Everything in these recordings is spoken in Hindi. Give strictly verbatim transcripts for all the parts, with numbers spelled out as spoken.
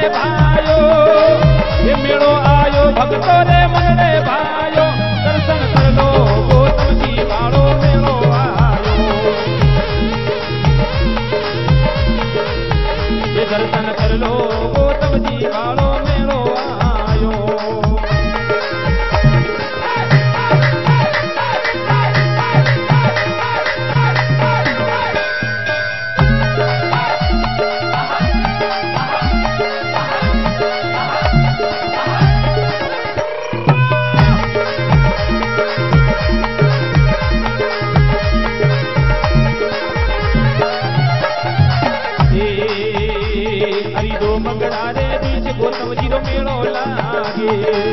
भायो ये मेलो आयो भक्तो रे मनड़े भायो दर्शन कर लो गौतम जी वालो मेलो आयो ये दर्शन कर लो गौतम जी वालो मेलो आयो गौतम जी रो मेलो लागे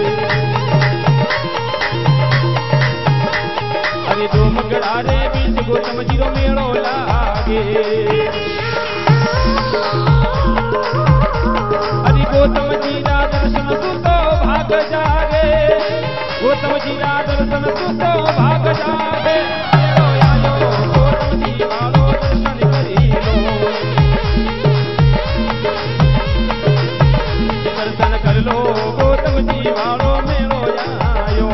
अरे दो मगड़ा रे बीच गौतम जी रो मेलो लागे अरे गौतम जी रा दर्शन सुतो भाग जागे गौतम जी रा दर्शन सुतो भाग जागे मेलो आयो गौतम जी वालो दर्शन करी लो दर्शन कर लो गौतम जी वालो मेलो आयो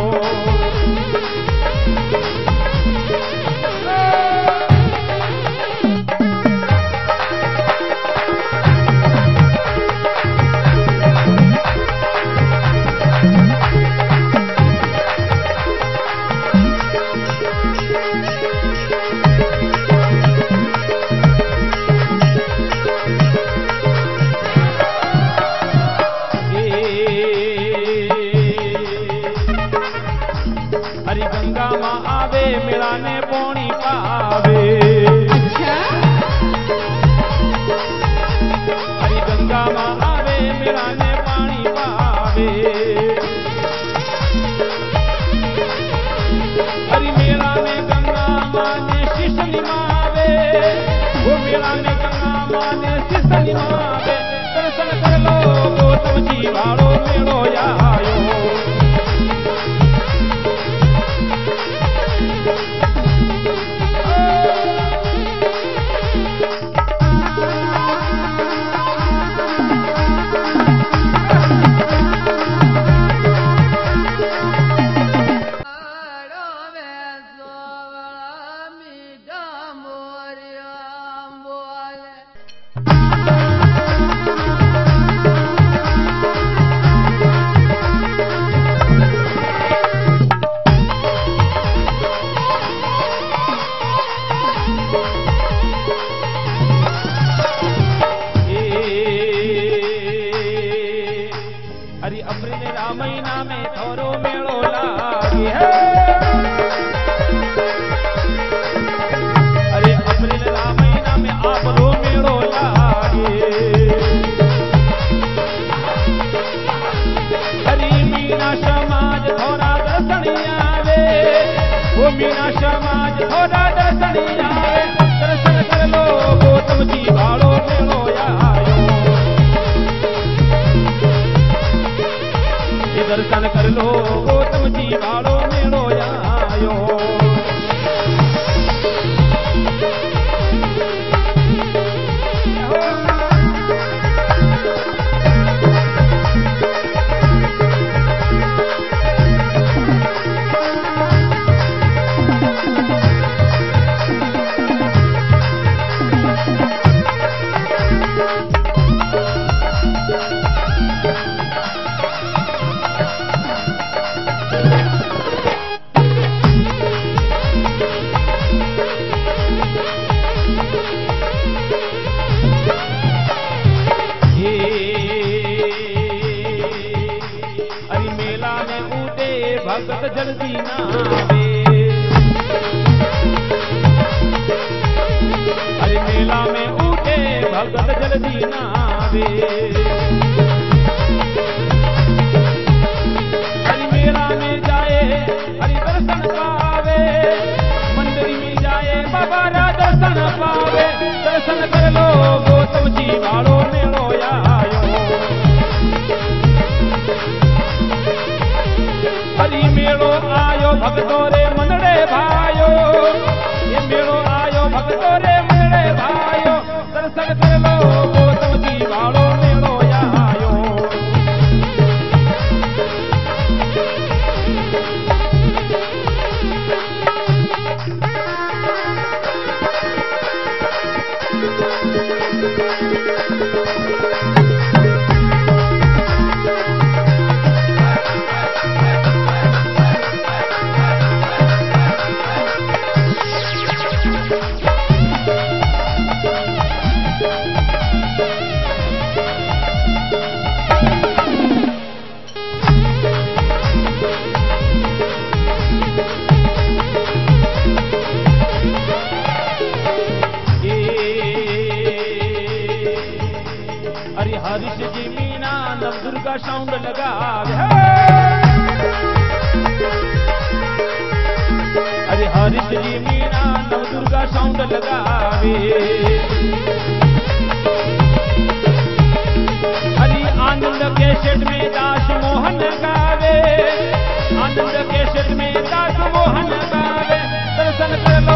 हरी गंगा माँ आवे मेला ने पोनी पावे अच्छा हरी गंगा माँ आवे मेला ने पानी पावे हरी मेला में गंगा माँ ने शीश निमावे वो मेला में गंगा माँ ने शीश निमावे दर्शन कर लो गौतम जी वालो मेलो आयो हरी अप्रैल रा महीना में थोरो मेलो लागे है अरे अप्रैल रा महीना में आपरो मेलो लागे हरी मीना समाज थोड़ा दर्शन आवे वो मीना समाज थोड़ा दर्शन आवे दर्शन कर लो गौतम जी वालो मेलो आयो दर्शन कर लो गौतम जी वालो मेलो आयो भगत जल्दी ना आवे अरे मेला में उठे भगत जल्दी ना आवे हरि मेला में जाए हरि दर्शन पावे मंदिर में जाए बाबा रा दर्शन पावे दर्शन कर लो गौतम जी वालो मेलो आयो हरी मेलो आयो भक्तो रे मनड़े भायो ये मेलो आयो भक्तो रे मनड़े भायो दर्शन कर लो गौतम जी वालो मेलो आयो मीना नव दुर्गा साउंड लगावे अरे हरीश जी मीना नव दुर्गा साउंड लगावे अरे आनंद कैसेट में दास मोहन गावे आनंद कैसेट में दास मोहन गावे दर्शन कर लो